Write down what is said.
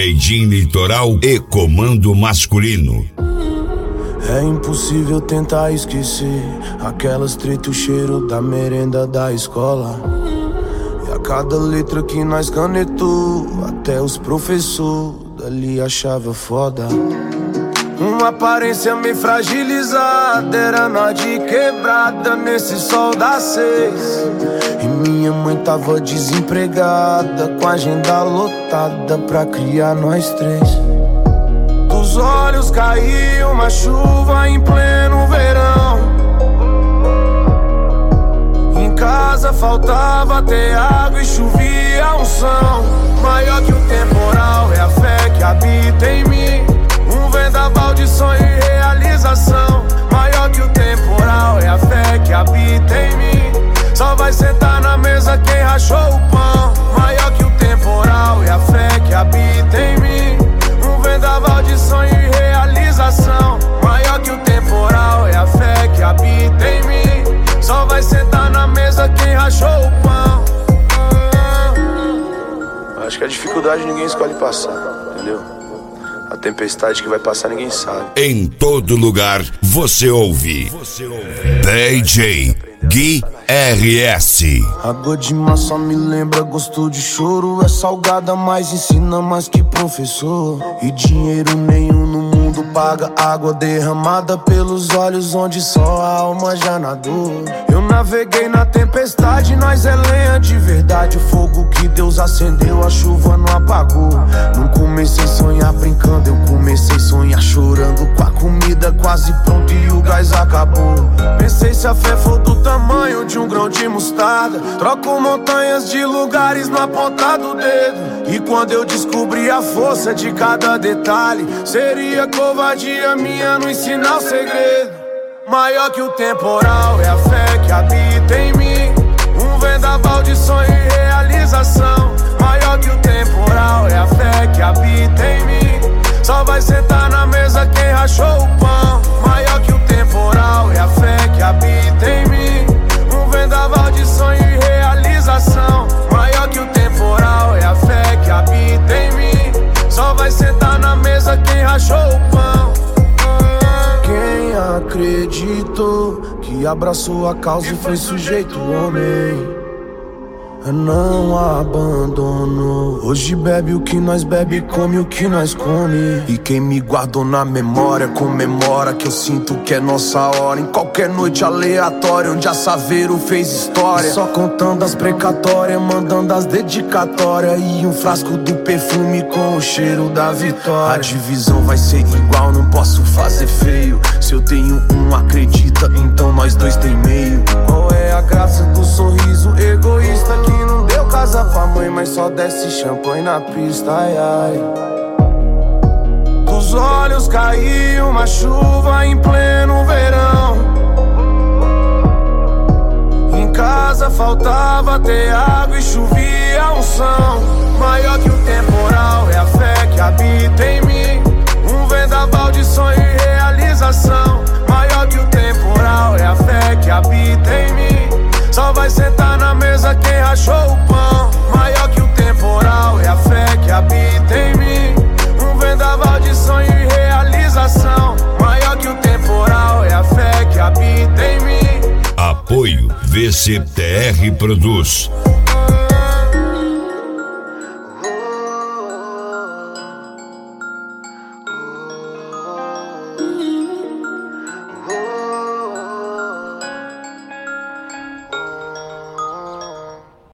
Made in Litoral e Comando Masculino. É impossível tentar esquecer aquelas treta, o cheiro da merenda da escola. E a cada letra que nós canetou, até os professores dali achavam foda. Uma aparência meio fragilizada, era nós de quebrada nesse sol das 6. E minha mãe tava desempregada, com a agenda lotada pra criar nós 3. Dos olhos caiu uma chuva em pleno verão. Em casa faltava ter água e chovia unção. Maior que o temporal é a fé que habita em mim. Um vendaval de sonho e realização. Maior que o temporal é a fé que habita em mim. Só vai sentar na mesa quem rachou o pão. Maior que o temporal é a fé que habita em mim. Um vendaval de sonho e realização. Maior que o temporal é a fé que habita em mim. Só vai sentar na mesa quem rachou o pão. Acho que a dificuldade ninguém escolhe passar, entendeu? A tempestade que vai passar ninguém sabe. Em todo lugar você ouve DJ Gui RS. Água de mar só me lembra gosto de choro. É salgada, mas ensina mais que professor. E dinheiro nenhum no mundo paga água derramada pelos olhos onde só a alma já nadou. Eu naveguei na tempestade, nós é lenha de verdade. O fogo que Deus acendeu, a chuva não apagou. Não comecei a sonhar brincando, eu comecei a sonhar chorando. Com a comida quase pronta e o gás acabou. Pensei se a fé for do tamanho de um grão de mostarda, troco montanhas de lugares na ponta do dedo. E quando eu descobri a força de cada detalhe, seria covardia minha não ensinar o segredo. Maior que o temporal é a fé que habita em mim. Um vendaval de sonho e realização. Maior que o temporal é a fé que habita em mim. Só vai sentar na mesa quem rachou o pão. Maior que o temporal é a fé que habita em mim. Um vendaval de sonho e realização. Maior que o temporal é a fé que habita em mim. Só vai sentar na mesa quem rachou o pão. Quem acreditou que abraçou a causa e foi sujeito homem, não abandonou. Hoje bebe o que nós bebe, come o que nós come. E quem me guardou na memória comemora que eu sinto que é nossa hora. Em qualquer noite aleatória onde a Saveiro fez história. Só contando as precatórias, mandando as dedicatórias. E um frasco do perfume com o cheiro da vitória. A divisão vai ser igual, não posso fazer feio. Se eu tenho um, acredita, então nós dois tem meio. Qual é a graça do sorriso egoísta que não deu casa pra mãe, mas só desce champanhe na pista, ai, ai. Dos olhos caiu uma chuva em pleno verão. Em casa faltava ter água e chovia unção. Maior que o temporal é a fé que habita em mim. Um vendaval de sonho e realização. Maior que o temporal é a fé que habita em mim. Só vai sentar na mesa quem rachou o pão. Maior que o temporal é a fé que habita em mim. Um vendaval de sonho e realização. Maior que o temporal é a fé que habita em mim. Apoio VCTR Produz.